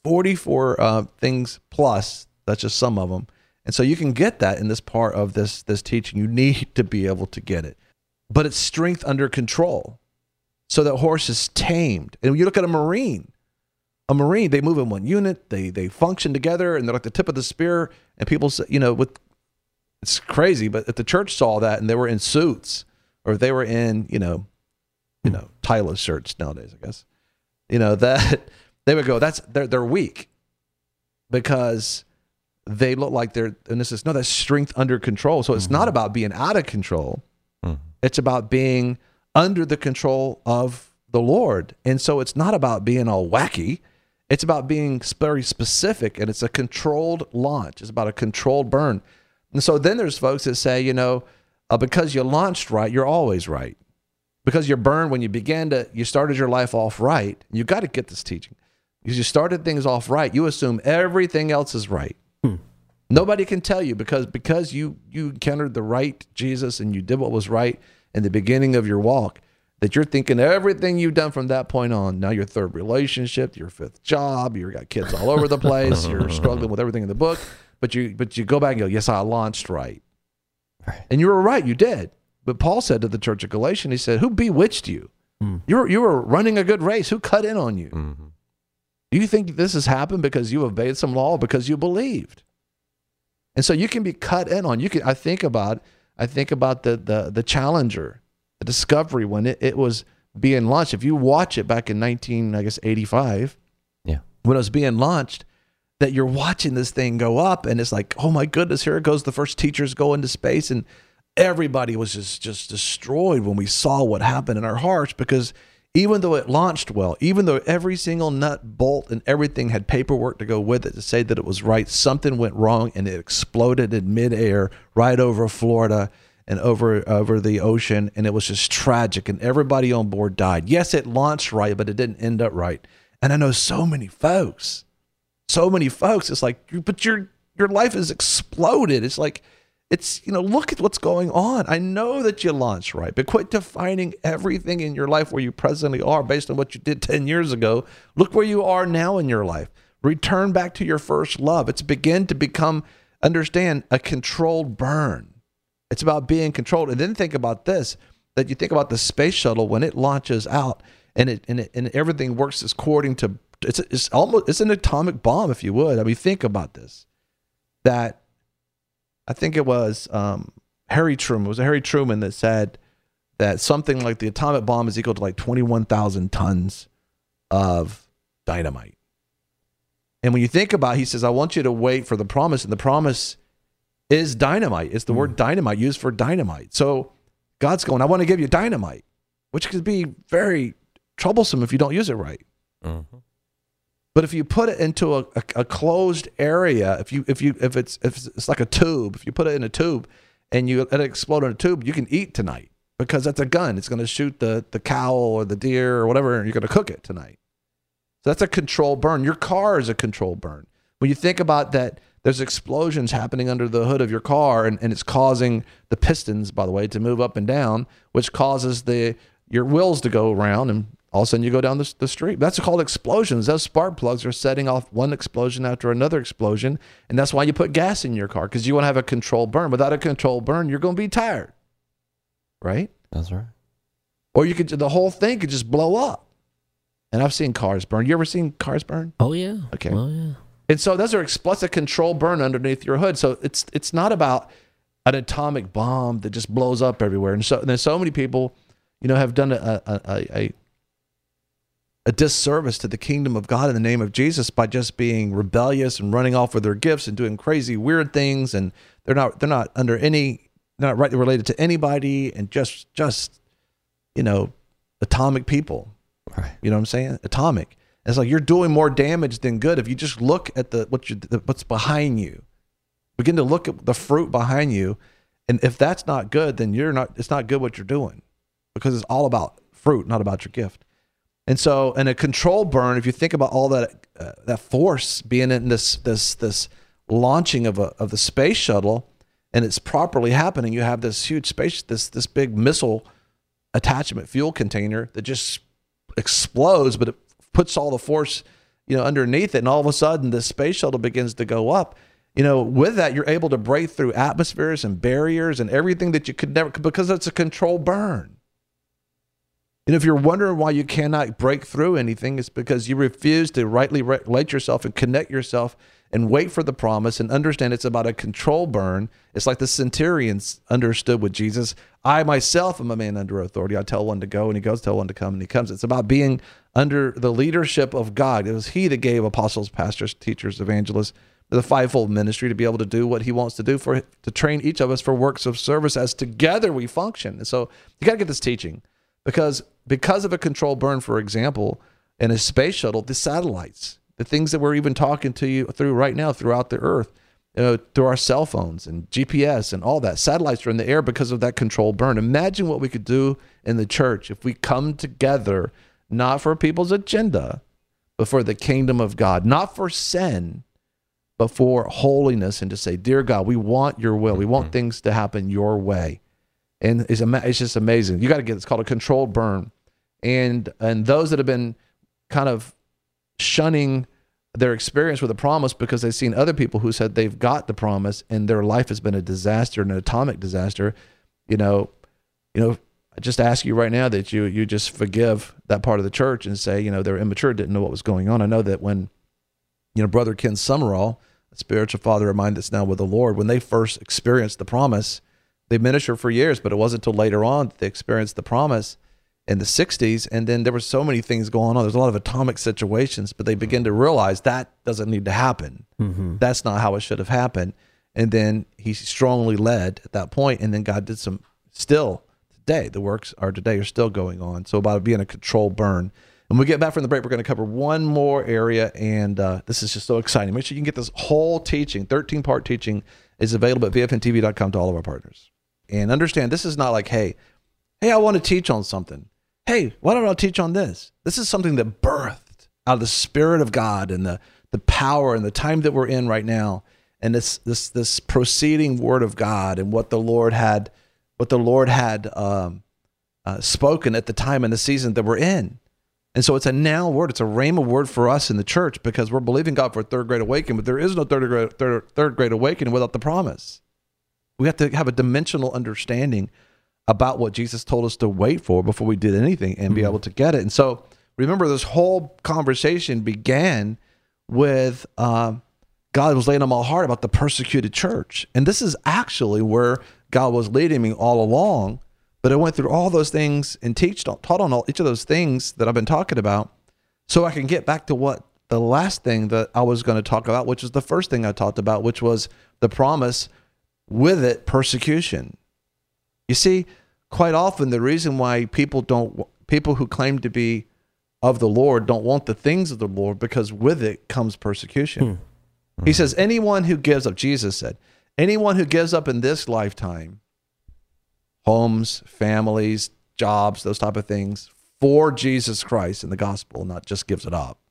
44 things plus. That's just some of them. And so you can get that in this part of this teaching. You need to be able to get it. But it's strength under control. So that horse is tamed. And when you look at a Marine, they move in one unit, they function together, and they're like the tip of the spear. And people say, it's crazy, but if the church saw that and they were in suits, or if they were in, Titleist shirts nowadays, I guess, that they would go, they're weak because they look like that's strength under control. So it's not about being out of control. It's about being under the control of the Lord. And so it's not about being all wacky. It's about being very specific, and it's a controlled launch. It's about a controlled burn. And so then there's folks that say, because you launched right, you're always right. Because you're burned when you started your life off right. You got to get this teaching. Because you started things off right, you assume everything else is right. Nobody can tell you because you encountered the right Jesus and you did what was right in the beginning of your walk, that you're thinking everything you've done from that point on, now your third relationship, your fifth job, you got kids all over the place, you're struggling with everything in the book, but you go back and go, yes, I launched right. And you were right, you did. But Paul said to the church of Galatia, he said, who bewitched you? You were running a good race. Who cut in on you? Do you think this has happened because you obeyed some law or because you believed? And so you can be cut in on. I think about the Challenger, the Discovery, when it was being launched. If you watch it back in 1985, when it was being launched, that you're watching this thing go up, and it's like, oh my goodness, here it goes. The first teachers go into space, and everybody was just destroyed when we saw what happened in our hearts, because even though it launched well, even though every single nut, bolt, and everything had paperwork to go with it to say that it was right, something went wrong, and it exploded in midair right over Florida and over the ocean, and it was just tragic, and everybody on board died. Yes, it launched right, but it didn't end up right. And I know so many folks, it's like, but your life has exploded. It's like, look at what's going on. I know that you launched right, but quit defining everything in your life where you presently are based on what you did 10 years ago. Look where you are now in your life. Return back to your first love. It's begin to become, understand, a controlled burn. It's about being controlled. And then think about this, that you think about the space shuttle when it launches out and everything works according to, it's an atomic bomb, if you would. I mean, think about this, that I think it was Harry Truman. It was Harry Truman that said that something like the atomic bomb is equal to like 21,000 tons of dynamite. And when you think about it, he says, I want you to wait for the promise. And the promise is dynamite. It's the word dynamite used for dynamite. So God's going, I want to give you dynamite, which could be very troublesome if you don't use it right. But if you put it into a closed area, if it's like a tube, if you put it in a tube and you let it explode in a tube, you can eat tonight because that's a gun. It's going to shoot the cow or the deer or whatever, and you're going to cook it tonight. So that's a controlled burn. Your car is a controlled burn. When you think about that, there's explosions happening under the hood of your car, and it's causing the pistons, by the way, to move up and down, which causes your wheels to go around, and all of a sudden you go down the street. That's called explosions. Those spark plugs are setting off one explosion after another explosion. And that's why you put gas in your car, because you want to have a controlled burn. Without a controlled burn, you're going to be tired. Right? That's right. Or the whole thing could just blow up. And I've seen cars burn. You ever seen cars burn? Oh, yeah. Okay. Oh, yeah. And so those are a controlled burn underneath your hood. So it's not about an atomic bomb that just blows up everywhere. And there's so many people, have done a disservice to the kingdom of God in the name of Jesus by just being rebellious and running off with their gifts and doing crazy, weird things. And they're not rightly related to anybody, and just atomic people. Right. You know what I'm saying? Atomic. And it's like you're doing more damage than good if you just look at what's behind you. Begin to look at the fruit behind you, and if that's not good, then it's not good what you're doing, because it's all about fruit, not about your gift. And so, in a control burn, if you think about all that force being in this launching of the space shuttle, and it's properly happening, you have this huge this big missile attachment fuel container that just explodes, but it puts all the force underneath it, and all of a sudden the space shuttle begins to go up. With that, you're able to break through atmospheres and barriers and everything that you could never, because it's a controlled burn. And if you're wondering why you cannot break through anything, it's because you refuse to rightly relate yourself and connect yourself and wait for the promise and understand it's about a control burn. It's like the centurions understood with Jesus. I myself am a man under authority. I tell one to go and he goes, tell one to come and he comes. It's about being under the leadership of God. It was he that gave apostles, pastors, teachers, evangelists, the fivefold ministry to be able to do what he wants to do, to train each of us for works of service as together we function. And so you got to get this teaching because of a control burn, for example, in a space shuttle, the satellites, the things that we're even talking to you through right now throughout the earth, through our cell phones and GPS and all that, satellites are in the air because of that control burn. Imagine what we could do in the church if we come together, not for people's agenda, but for the kingdom of God, not for sin, but for holiness, and to say, dear God, we want your will. We want things to happen your way. And it's just amazing. You got to get, it's called a controlled burn. And those that have been kind of shunning their experience with the promise because they've seen other people who said they've got the promise and their life has been a disaster, an atomic disaster, I just ask you right now that you just forgive that part of the church and say, they're immature, didn't know what was going on. I know that when, Brother Ken Summerall, a spiritual father of mine that's now with the Lord, when they first experienced the promise, they ministered for years, but it wasn't until later on that they experienced the promise in the 60s. And then there were so many things going on. There's a lot of atomic situations, but they begin to realize that doesn't need to happen. Mm-hmm. That's not how it should have happened. And then he strongly led at that point. And then God did some, still today, the works are still going on. So about it being a controlled burn. When we get back from the break, we're going to cover one more area, and this is just so exciting. Make sure you can get this whole teaching, 13-part teaching, is available at vfntv.com to all of our partners. And understand, this is not like, hey, I want to teach on something. Hey, why don't I teach on this? This is something that birthed out of the Spirit of God and the power and the time that we're in right now, and this proceeding Word of God and what the Lord had spoken at the time and the season that we're in. And so it's a now word. It's a rhema word for us in the church because we're believing God for a third great awakening, but there is no third great awakening without the promise. We have to have a dimensional understanding about what Jesus told us to wait for before we did anything and be able to get it. And so remember, this whole conversation began with God was laying on my heart about the persecuted church. And this is actually where God was leading me all along. But I went through all those things and taught on each of those things that I've been talking about so I can get back to what the last thing that I was going to talk about, which was the first thing I talked about, which was the promise, with it, persecution. You see, quite often the reason why people who claim to be of the Lord don't want the things of the Lord, because with it comes persecution. He says, anyone who gives up, Jesus said, anyone who gives up in this lifetime, homes, families, jobs, those type of things, for Jesus Christ and the gospel, not just gives it up,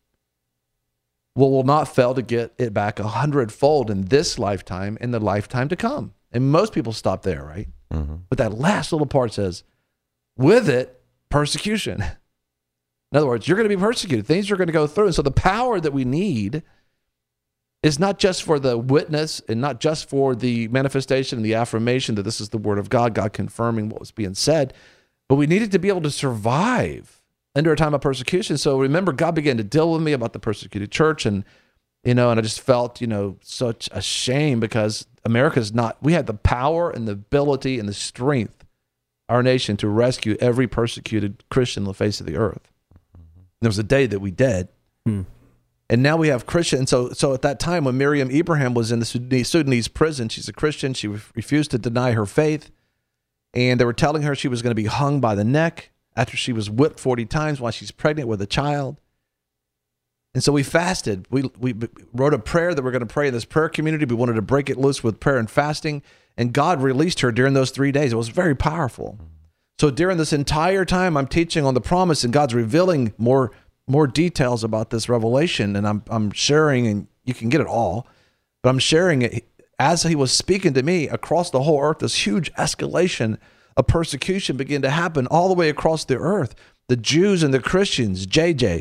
will not fail to get it back 100-fold in this lifetime and the lifetime to come. And most people stop there, right? Mm-hmm. But that last little part says, with it, persecution. In other words, you're going to be persecuted. Things are going to go through. And so the power that we need is not just for the witness and not just for the manifestation and the affirmation that this is the word of God, God confirming what was being said, but we needed to be able to survive under a time of persecution. So remember, God began to deal with me about the persecuted church, and I just felt, such a shame because we had the power and the ability and the strength, our nation, to rescue every persecuted Christian on the face of the earth. There was a day that we did. And now we have Christians. So at that time when Miriam Ibrahim was in the Sudanese prison, she's a Christian. She refused to deny her faith. And they were telling her she was going to be hung by the neck after she was whipped 40 times while she's pregnant with a child. And so we fasted. We wrote a prayer that we're going to pray in this prayer community. We wanted to break it loose with prayer and fasting. And God released her during those 3 days. It was very powerful. So during this entire time, I'm teaching on the promise, and God's revealing more details about this revelation, and I'm sharing, and you can get it all, but I'm sharing it as he was speaking to me across the whole earth. This huge escalation of persecution began to happen all the way across the earth. The Jews and the Christians, JJ,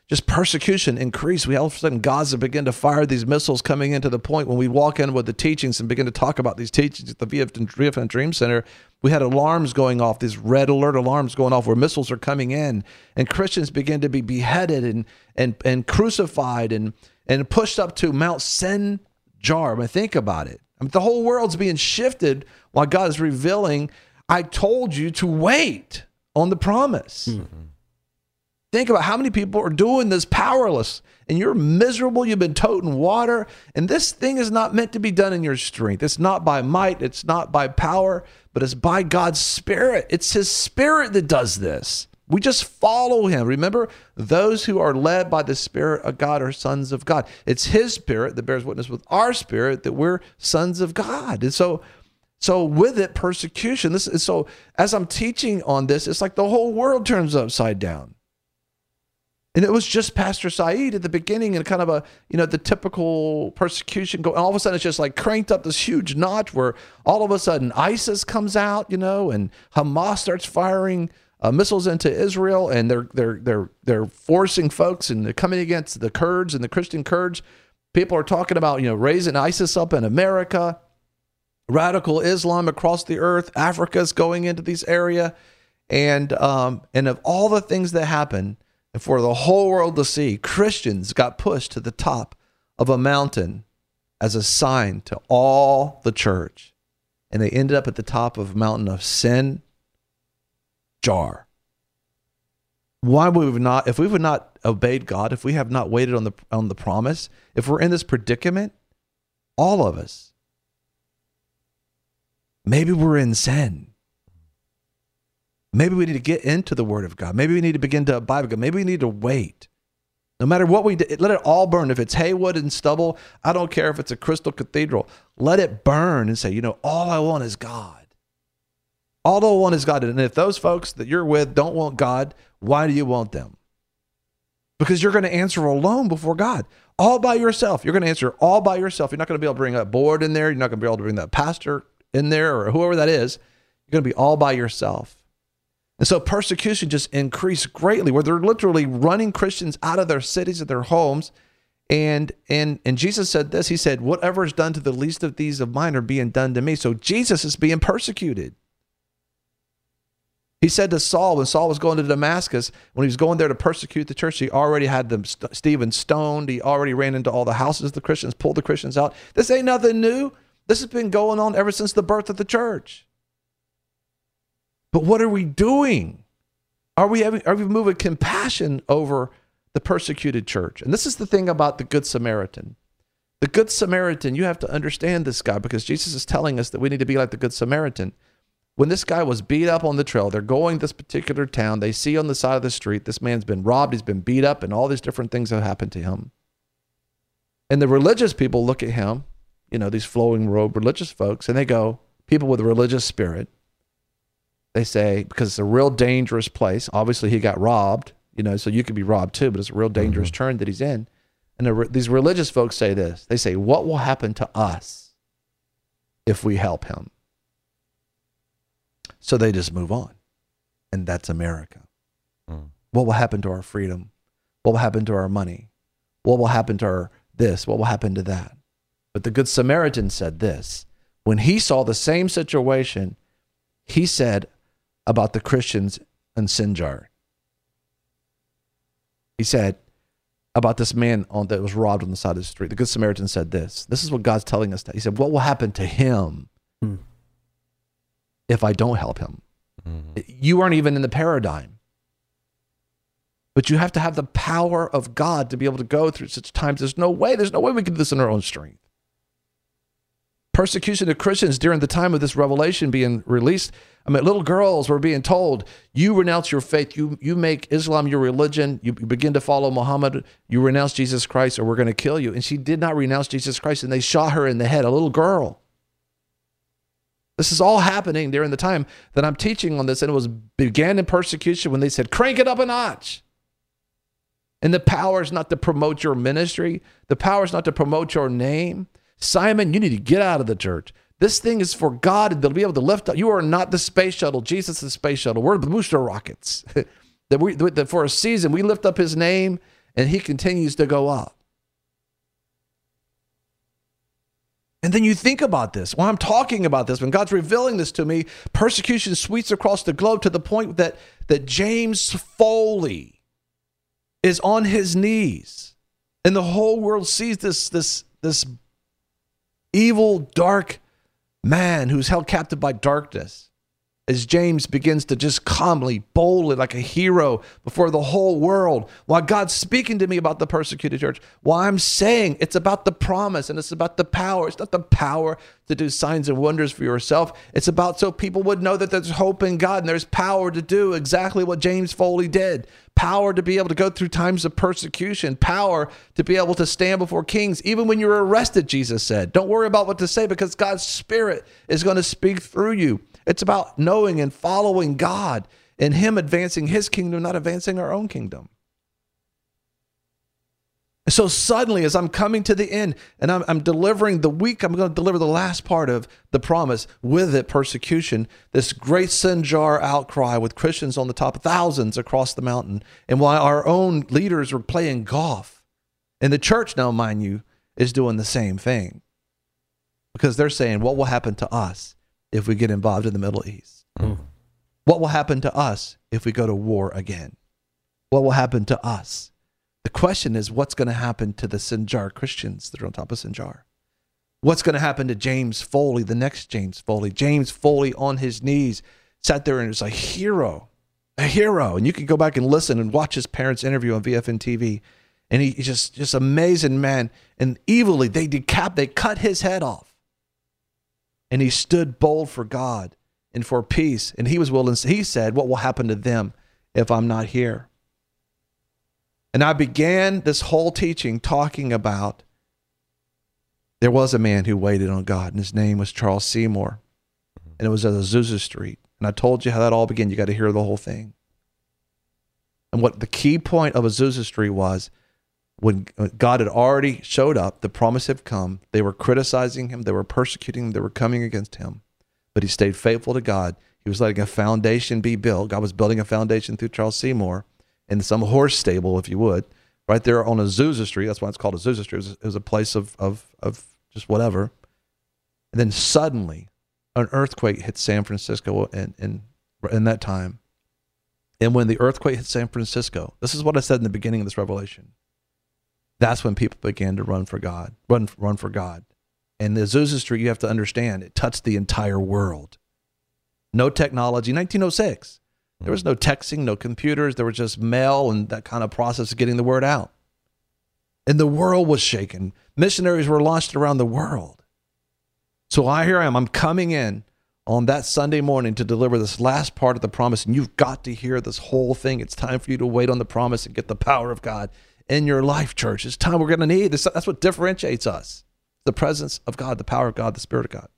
just persecution increased. We all of a sudden Gaza began to fire these missiles coming into the point when we walk in with the teachings and begin to talk about these teachings at the VFN Dream Center. We had alarms going off, these red alert alarms going off where missiles are coming in, and Christians begin to be beheaded and crucified and pushed up to Mount Sinjar. I mean, think about it. I mean, the whole world's being shifted while God is revealing, I told you to wait on the promise. Mm-hmm. Think about how many people are doing this powerless, and you're miserable. You've been toting water, and this thing is not meant to be done in your strength. It's not by might. It's not by power, but it's by God's Spirit. It's His Spirit that does this. We just follow Him. Remember, those who are led by the Spirit of God are sons of God. It's His Spirit that bears witness with our spirit that we're sons of God. And so with it, persecution. So as I'm teaching on this, it's like the whole world turns upside down. And it was just Pastor Saeed at the beginning and kind of the typical persecution going. All of a sudden, it's just like cranked up this huge notch where all of a sudden ISIS comes out, and Hamas starts firing missiles into Israel, and they're forcing folks and they're coming against the Kurds and the Christian Kurds. People are talking about raising ISIS up in America, radical Islam across the earth. Africa's going into this area, and of all the things that happen. And for the whole world to see, Christians got pushed to the top of a mountain as a sign to all the church. And they ended up at the top of a mountain of Sinjar. Why would we not, if we would not obeyed God, if we have not waited on the promise, if we're in this predicament, all of us, maybe we're in sin. Maybe we need to get into the Word of God. Maybe we need to begin to abide with God. Maybe we need to wait. No matter what we do, let it all burn. If it's haywood and stubble, I don't care if it's a crystal cathedral. Let it burn and say, all I want is God. All I want is God. And if those folks that you're with don't want God, why do you want them? Because you're going to answer alone before God. All by yourself. You're going to answer all by yourself. You're not going to be able to bring a board in there. You're not going to be able to bring that pastor in there or whoever that is. You're going to be all by yourself. And so persecution just increased greatly, where they're literally running Christians out of their cities and their homes. And Jesus said this, he said, whatever is done to the least of these of mine are being done to me. So Jesus is being persecuted. He said to Saul, when Saul was going to Damascus, when he was going there to persecute the church, he already had them Stephen stoned. He already ran into all the houses of the Christians, pulled the Christians out. This ain't nothing new. This has been going on ever since the birth of the church. But what are we doing? Are we moving compassion over the persecuted church? And this is the thing about the Good Samaritan. The Good Samaritan, you have to understand this guy, because Jesus is telling us that we need to be like the Good Samaritan. When this guy was beat up on the trail, they're going to this particular town. They see on the side of the street, this man's been robbed, he's been beat up, and all these different things have happened to him. And the religious people look at him, these flowing robe religious folks, and they go, people with a religious spirit, they say, because it's a real dangerous place. Obviously, he got robbed, so you could be robbed too, but it's a real dangerous turn that he's in. And these religious folks say this. They say, what will happen to us if we help him? So they just move on. And that's America. What will happen to our freedom? What will happen to our money? What will happen to our this? What will happen to that? But the Good Samaritan said this. When he saw the same situation, he said about the Christians in Sinjar. He said about this man that was robbed on the side of the street. The Good Samaritan said this. This is what God's telling us. He said, what will happen to him if I don't help him? You aren't even in the paradigm. But you have to have the power of God to be able to go through such times. There's no way we can do this in our own strength. Persecution of Christians during the time of this revelation being released. Little girls were being told, you renounce your faith, you make Islam your religion, you begin to follow Muhammad, you renounce Jesus Christ or we're going to kill you. And she did not renounce Jesus Christ, and they shot her in the head, a little girl. This is all happening during the time that I'm teaching on this, and it began in persecution when they said, crank it up a notch. And the power is not to promote your ministry. The power is not to promote your name. Simon, you need to get out of the church. This thing is for God, and they'll be able to lift up. You are not the space shuttle. Jesus is the space shuttle. We're the booster rockets. that for a season, we lift up his name, and he continues to go up. And then you think about this. When I'm talking about this, when God's revealing this to me, persecution sweeps across the globe to the point that James Foley is on his knees. And the whole world sees this evil, dark man who's held captive by darkness, as James begins to just calmly, boldly, like a hero before the whole world, while God's speaking to me about the persecuted church, while I'm saying it's about the promise and it's about the power. It's not the power to do signs and wonders for yourself. It's about so people would know that there's hope in God and there's power to do exactly what James Foley did. Power to be able to go through times of persecution. Power to be able to stand before kings. Even when you're arrested, Jesus said, don't worry about what to say because God's Spirit is going to speak through you. It's about knowing and following God and him advancing his kingdom, not advancing our own kingdom. So suddenly, as I'm coming to the end and I'm delivering I'm going to deliver the last part of the promise, with it, persecution, this great Sinjar outcry with Christians on the top, thousands across the mountain. And while our own leaders were playing golf, and the church now, mind you, is doing the same thing. Because they're saying, what will happen to us if we get involved in the Middle East? What will happen to us if we go to war again? What will happen to us? The question is, what's going to happen to the Sinjar Christians that are on top of Sinjar? What's going to happen to James Foley, the next James Foley? James Foley on his knees sat there and was a hero. And you can go back and listen and watch his parents' interview on VFN TV. And he's just amazing man. And evilly, they cut his head off. And he stood bold for God and for peace. And he was willing, he said, what will happen to them if I'm not here? And I began this whole teaching talking about there was a man who waited on God, and his name was Charles Seymour. And it was at Azusa Street. And I told you how that all began. You got to hear the whole thing. And what the key point of Azusa Street was, when God had already showed up, the promise had come. They were criticizing him. They were persecuting him. They were coming against him. But he stayed faithful to God. He was letting a foundation be built. God was building a foundation through Charles Seymour in some horse stable, if you would, right there on Azusa Street. That's why it's called Azusa Street. It was a place of just whatever. And then suddenly, an earthquake hit San Francisco in that time. And when the earthquake hit San Francisco, this is what I said in the beginning of this revelation. That's when people began to run for God. Run for God. And the Azusa Street, you have to understand, it touched the entire world. No technology. 1906. There was no texting, no computers. There was just mail and that kind of process of getting the word out. And the world was shaken. Missionaries were launched around the world. So here I am. I'm coming in on that Sunday morning to deliver this last part of the promise. And you've got to hear this whole thing. It's time for you to wait on the promise and get the power of God in your life, church. It's time we're going to need this. That's what differentiates us. The presence of God, the power of God, the Spirit of God.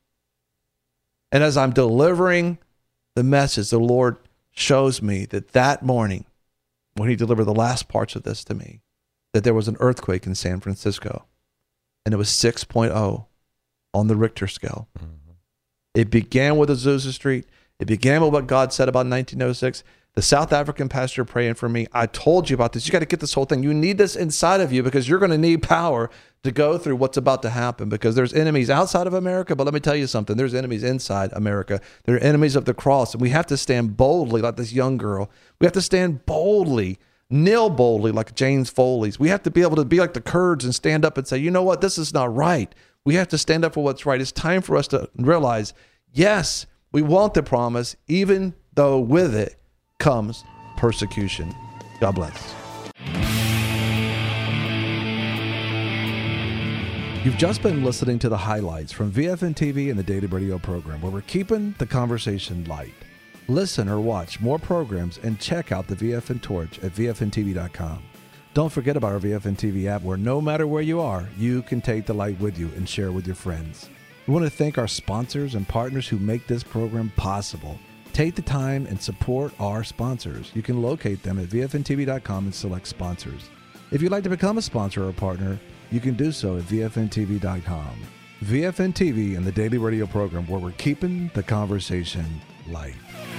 And as I'm delivering the message, the Lord shows me that morning, when he delivered the last parts of this to me, that there was an earthquake in San Francisco. And it was 6.0 on the Richter scale. Mm-hmm. It began with Azusa Street. It began with what God said about 1906. The South African pastor praying for me. I told you about this. You got to get this whole thing. You need this inside of you because you're going to need power to go through what's about to happen, because there's enemies outside of America. But let me tell you something. There's enemies inside America. There are enemies of the cross. And we have to stand boldly like this young girl. We have to stand boldly, kneel boldly like James Foley's. We have to be able to be like the Kurds and stand up and say, you know what? This is not right. We have to stand up for what's right. It's time for us to realize, yes, we want the promise, even though with it comes persecution. God bless. You've just been listening to the highlights from VFN TV and the Daily Radio program, where we're keeping the conversation light. Listen or watch more programs and check out the VFN Torch at VFNTV.com. Don't forget about our VFN TV app, where no matter where you are, you can take the light with you and share with your friends. We want to thank our sponsors and partners who make this program possible. Take the time and support our sponsors. You can locate them at VFNTV.com and select sponsors. If you'd like to become a sponsor or a partner, you can do so at VFNTV.com. VFN TV and the Daily Radio program, where we're keeping the conversation light.